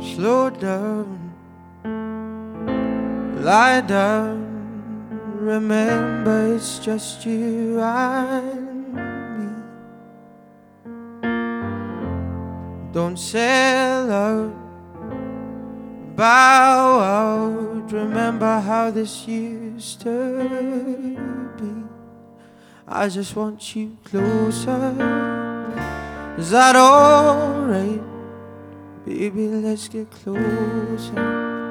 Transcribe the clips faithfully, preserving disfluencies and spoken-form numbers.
Slow down, lie down. Remember, it's just you and me. Don't sell out, bow out. Remember how this used to be. I just want you closer. Is that alright? Baby, let's get closer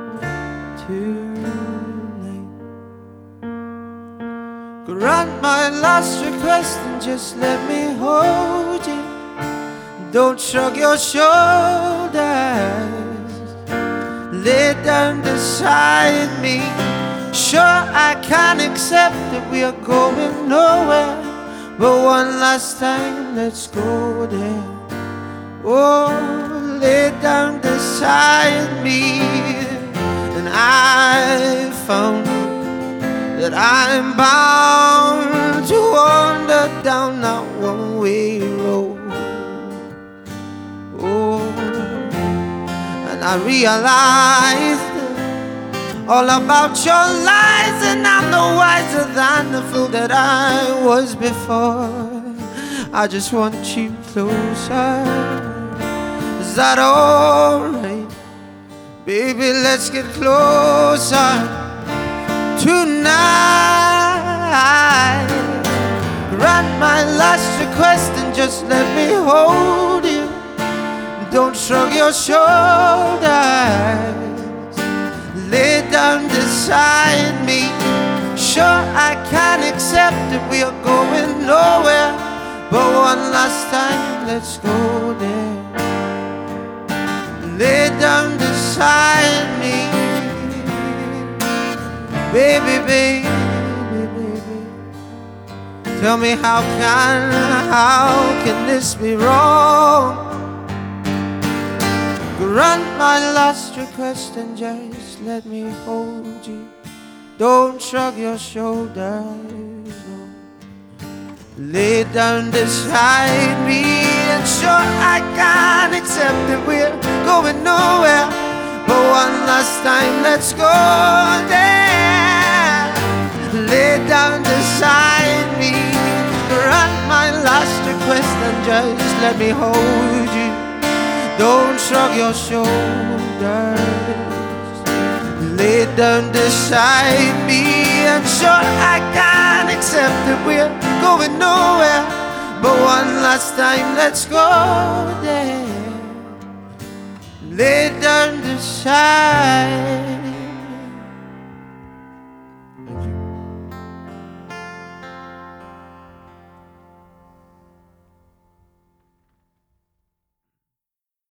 tonight. Grant my last request and just let me hold you. Don't shrug your shoulders. Lay down beside me. Sure, I can accept that we are going nowhere, but one last time, let's go there. Oh, lay down beside me. And I found that I'm bound to wander down that one-way road. Oh, and I realized all about your lies, and I'm no wiser than the fool that I was before. I just want you closer. Is that alright? Baby, let's get closer tonight. Grant my last request and just let me hold you. Don't shrug your shoulders. Lay down beside me. Sure, I can accept that we are going nowhere, but one last time, let's go there. Lay down beside me. Baby, baby, baby. Tell me how can, how can this be wrong? Grant my last request and just let me hold you. Don't shrug your shoulders, no. Lay down beside me, and sure I can accept that we're going nowhere, but one last time, let's go there. Lay down beside me. Grant my last request and just let me hold you. Don't shrug your shoulders. Lay down beside me, and sure I can accept that we're going nowhere, but one last time, let's go there. Lay down beside